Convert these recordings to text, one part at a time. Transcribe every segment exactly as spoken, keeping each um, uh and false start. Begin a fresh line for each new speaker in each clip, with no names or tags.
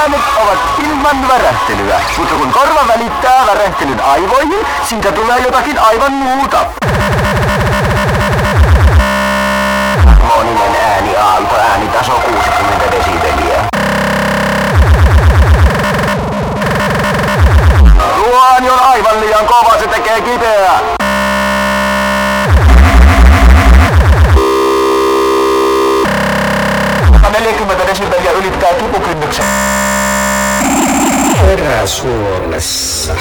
äänet ovat ilman värähtelyä, mutta kun korva välittää värähtelyn aivoihin, siitä tulee jotakin aivan muuta. Harmoninen ääniaalto, äänitaso kuusikymmentä desibeliä. Tuo ääni on aivan liian kova, se tekee kipeää. neljäkymmentä desibeliä ylittää kipukynnyksen.
Eräsuolessa.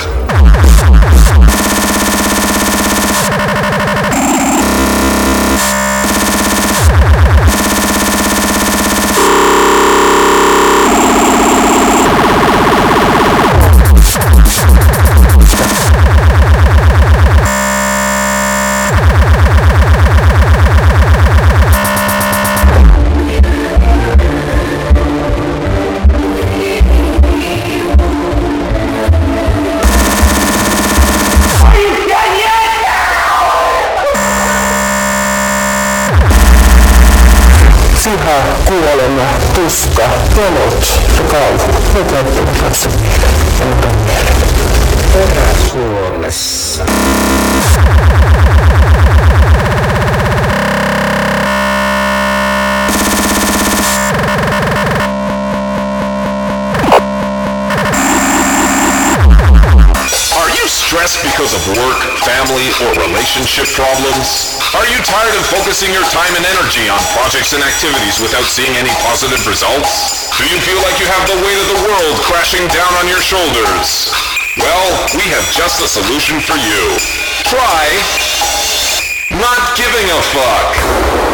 Viha, kuolema, tuska, pelot ja kauhu. Ne täyttävät lapsen mielen ja mutan mielen. Eräsuolessa.
Stressed because of work, family, or relationship problems? Are you tired of focusing your time and energy on projects and activities without seeing any positive results? Do you feel like you have the weight of the world crashing down on your shoulders? Well, we have just the solution for you. Try not giving a fuck.